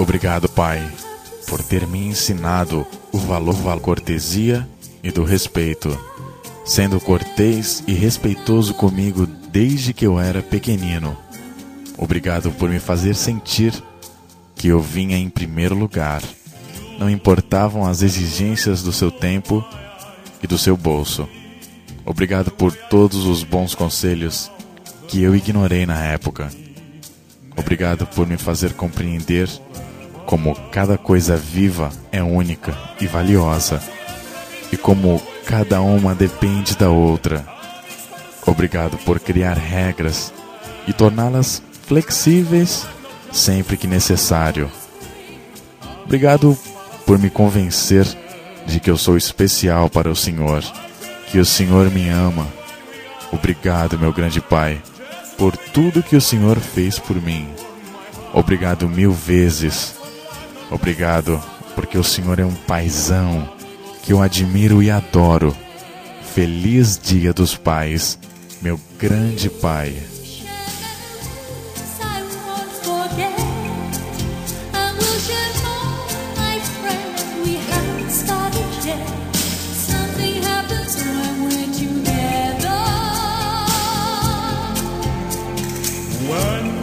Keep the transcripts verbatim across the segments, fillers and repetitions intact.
Obrigado, Pai, por ter me ensinado o valor da cortesia e do respeito, sendo cortês e respeitoso comigo desde que eu era pequenino. Obrigado por me fazer sentir que eu vinha em primeiro lugar. Não importavam as exigências do seu tempo e do seu bolso. Obrigado por todos os bons conselhos que eu ignorei na época. Obrigado por me fazer compreender como cada coisa viva é única e valiosa, e como cada uma depende da outra. Obrigado por criar regras e torná-las flexíveis sempre que necessário. Obrigado por me convencer de que eu sou especial para o Senhor, que o Senhor me ama. Obrigado, meu grande Pai, por tudo que o Senhor fez por mim. Obrigado mil vezes. Obrigado porque o Senhor é um paizão que eu admiro e adoro. Feliz Dia dos Pais, meu grande Pai.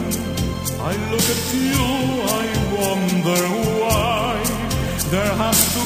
I look at you, I wonder why there has to